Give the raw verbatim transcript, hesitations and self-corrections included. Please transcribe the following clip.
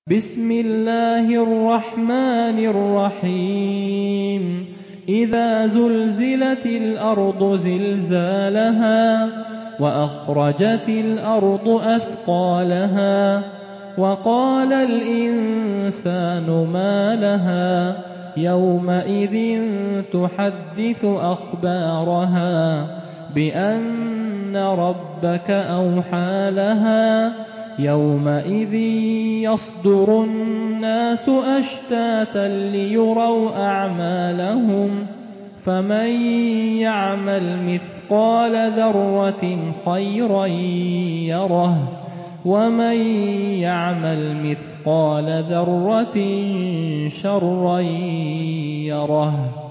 بسم الله الرحمن الرحيم إذا زلزلت الأرض زلزالها وأخرجت الأرض أثقالها وقال الإنسان ما لها يومئذ تحدث أخبارها بأن ربك أوحى لها يومئذ يصدر الناس أشتاتا ليروا أعمالهم فمن يعمل مثقال ذرة خيرا يره ومن يعمل مثقال ذرة شرا يره.